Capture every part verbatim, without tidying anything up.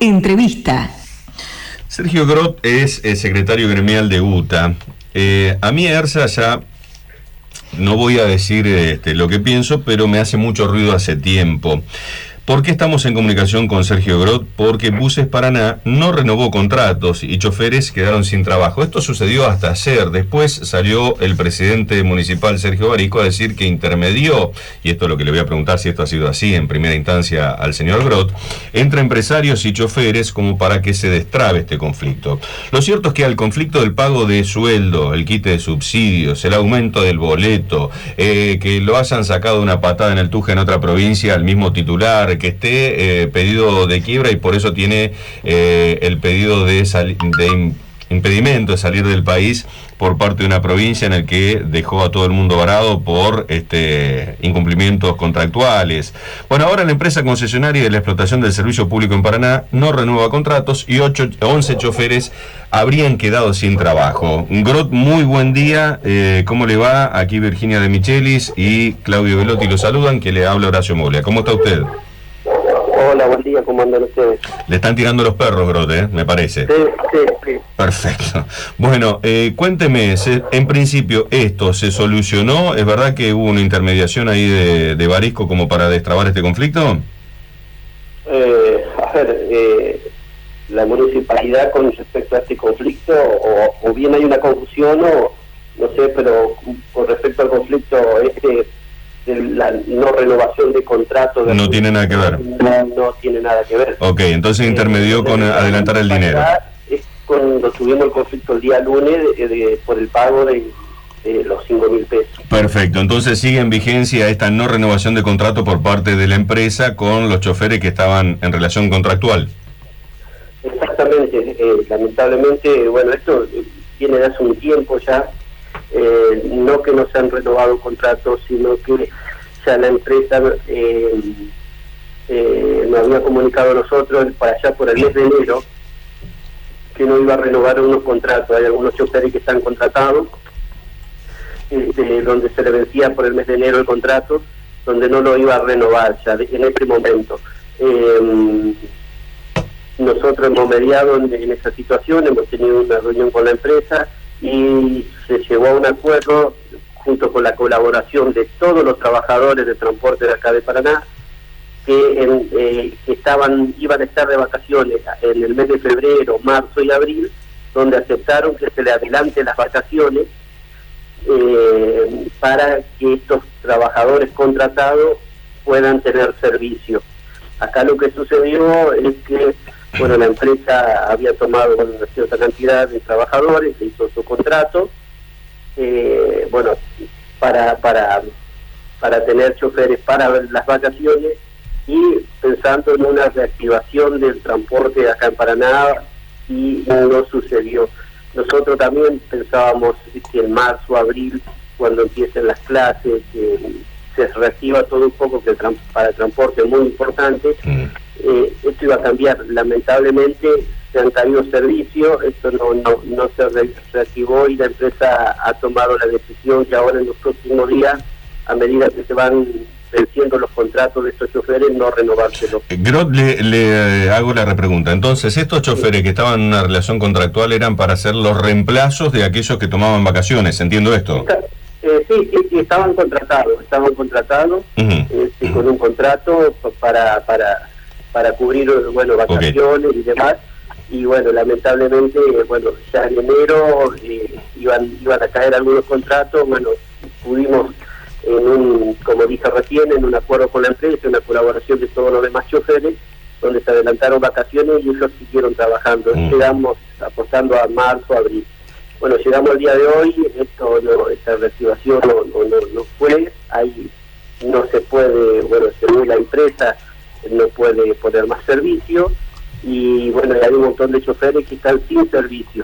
Entrevista. Sergio Grot es el secretario gremial de U T A. Eh, a mí ERSA ya, no voy a decir este, lo que pienso, pero me hace mucho ruido hace tiempo. ¿Por qué estamos en comunicación con Sergio Grot? Porque Buses Paraná no renovó contratos y choferes quedaron sin trabajo. Esto sucedió hasta ayer. Después salió el presidente municipal, Sergio Barico, a decir que intermedió, y esto es lo que le voy a preguntar si esto ha sido así en primera instancia al señor Grot, entre empresarios y choferes como para que se destrabe este conflicto. Lo cierto es que al conflicto del pago de sueldo, el quite de subsidios, el aumento del boleto, eh, que lo hayan sacado una patada en el tuje en otra provincia al mismo titular, que esté eh, pedido de quiebra y por eso tiene eh, el pedido de, de impedimento de salir del país por parte de una provincia en el que dejó a todo el mundo varado por este incumplimientos contractuales. Bueno, ahora la empresa concesionaria de la explotación del servicio público en Paraná no renueva contratos y ocho, once choferes habrían quedado sin trabajo. Grot, muy buen día. Eh, ¿Cómo le va? Aquí Virginia de Michelis y Claudio Velotti lo saludan, que le habla Horacio Moglia. ¿Cómo está usted? Hola, buen día, ¿cómo andan ustedes? Le están tirando los perros, Grot, ¿eh? Me parece. Sí, sí, sí. Perfecto. Bueno, eh, cuénteme, se, en principio, ¿esto se solucionó? ¿Es verdad que hubo una intermediación ahí de, de Barisco como para destrabar este conflicto? Eh, a ver, eh, la municipalidad con respecto a este conflicto, o, o bien hay una confusión, o no sé, pero con respecto al conflicto este, de la no renovación de contratos... No tiene nada que ver. No, no tiene nada que ver. Ok, entonces intermedió eh, con adelantar el dinero. Es cuando tuvimos el conflicto el día lunes de, de, por el pago de, de los cinco mil pesos. Perfecto, entonces sigue en vigencia esta no renovación de contrato por parte de la empresa con los choferes que estaban en relación contractual. Exactamente, eh, lamentablemente, bueno, esto viene de hace un tiempo ya. Eh, no que no se han renovado contratos, sino que ya la empresa eh, eh, nos había comunicado a nosotros para allá por el mes de enero que no iba a renovar unos contratos. Hay algunos choferes que están contratados, este, donde se le vencía por el mes de enero el contrato, donde no lo iba a renovar ya en este momento. Eh, nosotros hemos mediado en, en esa situación, hemos tenido una reunión con la empresa y se llegó a un acuerdo junto con la colaboración de todos los trabajadores de transporte de acá de Paraná que, en, eh, que estaban iban a estar de vacaciones en el mes de febrero, marzo y abril, donde aceptaron que se le adelante las vacaciones eh, para que estos trabajadores contratados puedan tener servicio. Acá lo que sucedió es que bueno, la empresa había tomado bueno, una cierta cantidad de trabajadores, se hizo su contrato, eh, bueno, para para para tener choferes para las vacaciones y pensando en una reactivación del transporte acá en Paraná, y no sucedió. Nosotros también pensábamos que en marzo, abril, cuando empiecen las clases, que se reactiva todo un poco, que el tra- para el transporte es muy importante. Mm. Eh, esto iba a cambiar. Lamentablemente se han caído servicios, esto no, no, no se re- reactivó y la empresa ha tomado la decisión que ahora en los próximos días, a medida que se van venciendo los contratos de estos choferes, no renovárselos. Grot, le, le hago la repregunta. Entonces, estos choferes sí. que estaban en una relación contractual eran para hacer los reemplazos de aquellos que tomaban vacaciones, ¿entiendo esto? Eh, sí, sí, sí, estaban contratados, estaban contratados uh-huh. este, uh-huh. con un contrato para para para cubrir, bueno, vacaciones okay. y demás, y bueno, lamentablemente, bueno, ya en enero eh, iban iban a caer algunos contratos, bueno, pudimos en un, como dije recién, en un acuerdo con la empresa, una colaboración de todos los demás choferes, donde se adelantaron vacaciones y ellos siguieron trabajando, uh-huh. llegamos apostando a marzo, abril. Bueno, llegamos al día de hoy, esto no, esta reactivación no, no, no, no fue, ahí no se puede, bueno, según la empresa, no puede poner más servicio, y bueno, hay un montón de choferes que están sin servicio.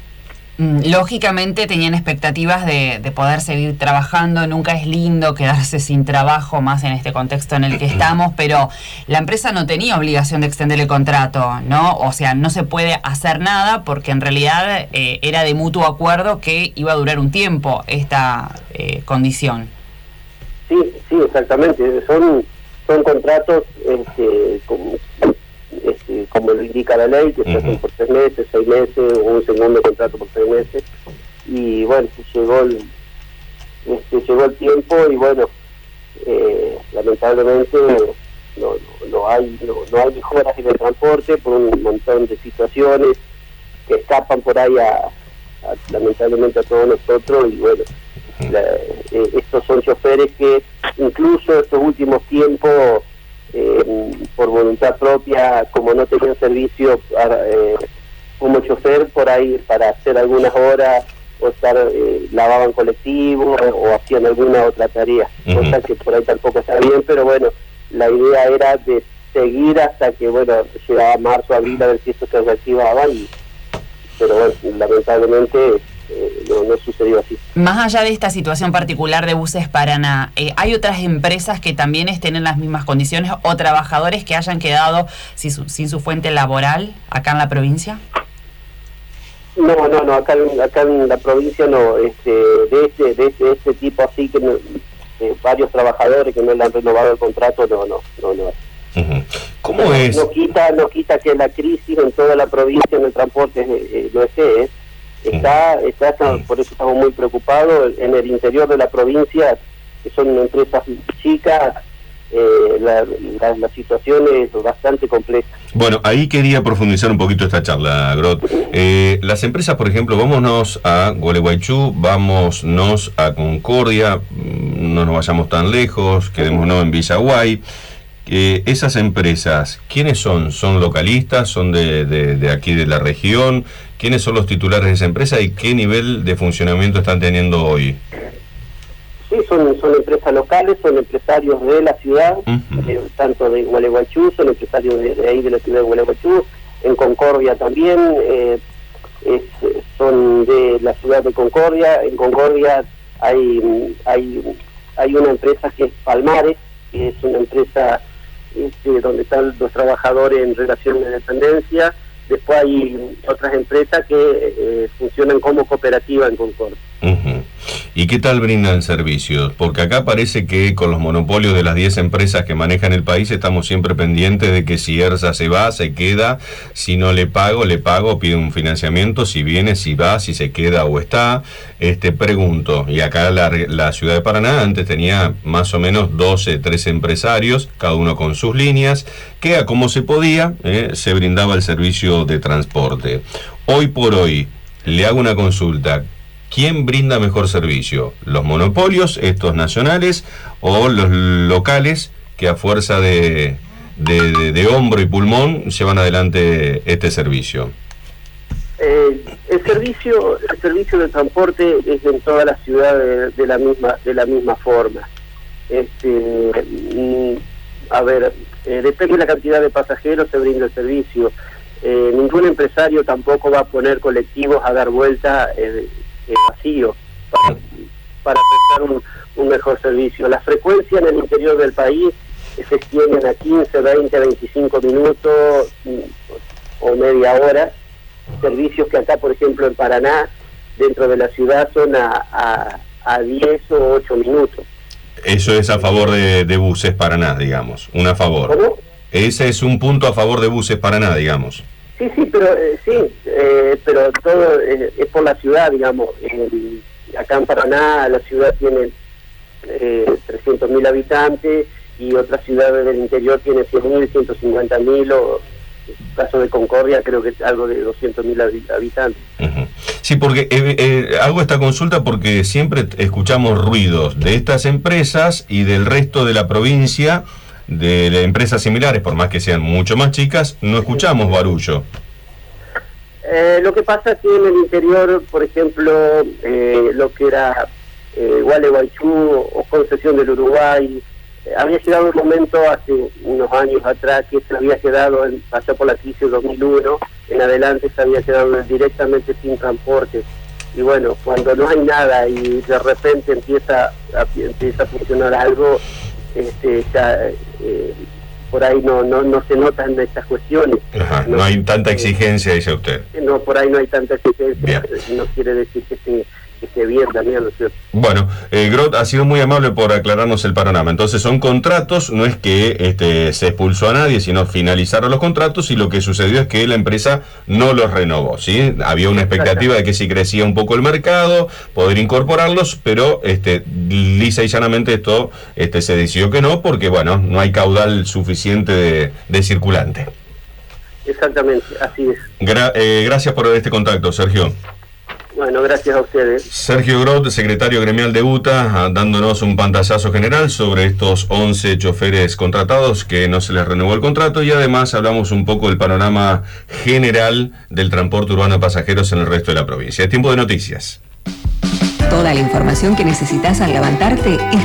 Lógicamente tenían expectativas de, de poder seguir trabajando, nunca es lindo quedarse sin trabajo, más en este contexto en el que estamos, pero la empresa no tenía obligación de extender el contrato, ¿no? O sea, no se puede hacer nada porque en realidad eh, era de mutuo acuerdo que iba a durar un tiempo esta eh, condición. Sí, sí, exactamente, son, son contratos este, como, este, eh, como lo indica la ley, que se hacen Uh-huh. por tres meses, seis meses, o un segundo contrato por tres meses. Y bueno, llegó el, este, llegó el tiempo y bueno, eh, lamentablemente no, no, no hay no, no hay mejoras en el transporte por un montón de situaciones que escapan por ahí a, a lamentablemente a todos nosotros. Y bueno, la, eh, estos son choferes que incluso estos últimos tiempos, eh, por voluntad propia, como no tenían servicio eh, como chofer por ahí para hacer algunas horas o estar eh, lavaban colectivos o, o hacían alguna otra tarea, uh-huh. cosa que por ahí tampoco está bien, pero bueno, la idea era de seguir hasta que bueno llegaba marzo, abril, a ver si esto se reactivaba, y pero bueno, lamentablemente eh, no, no sucedió así. Más allá de esta situación particular de Buses Paraná, eh, ¿hay otras empresas que también estén en las mismas condiciones o trabajadores que hayan quedado sin su, sin su fuente laboral acá en la provincia? No, no, no, acá, acá en la provincia no, este, de este, de este, de este tipo así que no, eh, varios trabajadores que no le han renovado el contrato, no, no, no, no. Uh-huh. ¿Cómo no, es? No quita, no quita que la crisis en toda la provincia en el transporte eh, no esté, ¿eh? Está, uh-huh. está, está, por eso estamos muy preocupados. En el interior de la provincia, que son empresas chicas, eh, la, la, la situación es bastante compleja. Bueno, ahí quería profundizar un poquito esta charla, Grot. Eh, las empresas, por ejemplo, vámonos a Gualeguaychú, vámonos a Concordia, no nos vayamos tan lejos, quedémonos en Villaguay. Eh, esas empresas, ¿quiénes son? ¿Son localistas? ¿Son de, de, de aquí de la región? ¿Quiénes son los titulares de esa empresa y qué nivel de funcionamiento están teniendo hoy? Sí, son, son empresas locales, son empresarios de la ciudad, uh-huh. eh, tanto de Gualeguaychú, son empresarios de, de ahí de la ciudad de Gualeguaychú, en Concordia también, eh, es, son de la ciudad de Concordia. En Concordia hay, hay, hay una empresa que es Palmares, que es una empresa este, donde están los trabajadores en relación de dependencia. Después hay otras empresas que eh, funcionan como cooperativa en Concordia. Uh-huh. ¿Y qué tal brindan servicios? Porque acá parece que con los monopolios de las diez empresas que manejan el país estamos siempre pendientes de que si ERSA se va, se queda, si no le pago, le pago, pido un financiamiento, si viene, si va, si se queda o está. Este, pregunto, y acá la, la ciudad de Paraná antes tenía más o menos doce, trece empresarios, cada uno con sus líneas, que a como se podía, eh, se brindaba el servicio de transporte. Hoy por hoy, le hago una consulta. ¿Quién brinda mejor servicio? ¿Los monopolios, estos nacionales, o los locales que a fuerza de, de, de, de hombro y pulmón llevan adelante este servicio? Eh, el servicio el servicio de transporte es en toda la ciudad de, de la misma de la misma forma. Este, a ver, eh, depende de la cantidad de pasajeros se brinda el servicio. Eh, ningún empresario tampoco va a poner colectivos a dar vuelta eh, eh, vacío para, para prestar un, un mejor servicio. Las frecuencias en el interior del país se extienden a quince, veinte, veinticinco minutos o media hora. Servicios que acá, por ejemplo, en Paraná, dentro de la ciudad, son a, a, a diez o ocho minutos. Eso es a favor de, de Buses Paraná, digamos, un a favor. ¿Cómo? Ese es un punto a favor de Buses Paraná, digamos. Sí, sí, pero eh, sí, eh, pero todo eh, es por la ciudad, digamos. Eh, acá en Paraná la ciudad tiene eh, trescientos mil habitantes y otras ciudades del interior tienen cien mil, ciento cincuenta mil, o en el caso de Concordia creo que es algo de doscientos mil habitantes. Uh-huh. Sí, porque eh, eh, hago esta consulta porque siempre escuchamos ruidos de estas empresas y del resto de la provincia, de empresas similares, por más que sean mucho más chicas, no escuchamos barullo. Eh, lo que pasa es que en el interior, por ejemplo, eh, lo que era eh, Gualeguaychú o Concesión del Uruguay, eh, había llegado un momento hace unos años atrás que se había quedado, en, allá por la crisis de dos mil uno, en adelante se había quedado directamente sin transporte. Y bueno, cuando no hay nada y de repente empieza a, empieza a funcionar algo, este, ya, eh, por ahí no, no no se notan estas cuestiones. Ajá, no, no hay tanta exigencia, dice usted. No, por ahí no hay tanta exigencia. Bien. No quiere decir que esté, que esté bien también, ¿no es cierto? Bueno, eh, Groth ha sido muy amable por aclararnos el panorama. Entonces son contratos, no es que este, se expulsó a nadie, sino finalizaron los contratos y lo que sucedió es que la empresa no los renovó, ¿sí? Había una expectativa de que si crecía un poco el mercado, poder incorporarlos, pero este, lisa y llanamente esto este, se decidió que no, porque bueno, no hay caudal suficiente de, de circulante. Exactamente, así es. Gra eh, gracias por este contacto, Sergio. Bueno, gracias a ustedes. Sergio Groth, secretario gremial de U T A, dándonos un pantallazo general sobre estos once choferes contratados que no se les renovó el contrato, y además hablamos un poco del panorama general del transporte urbano de pasajeros en el resto de la provincia. Es tiempo de noticias. Toda la información que necesitas al levantarte es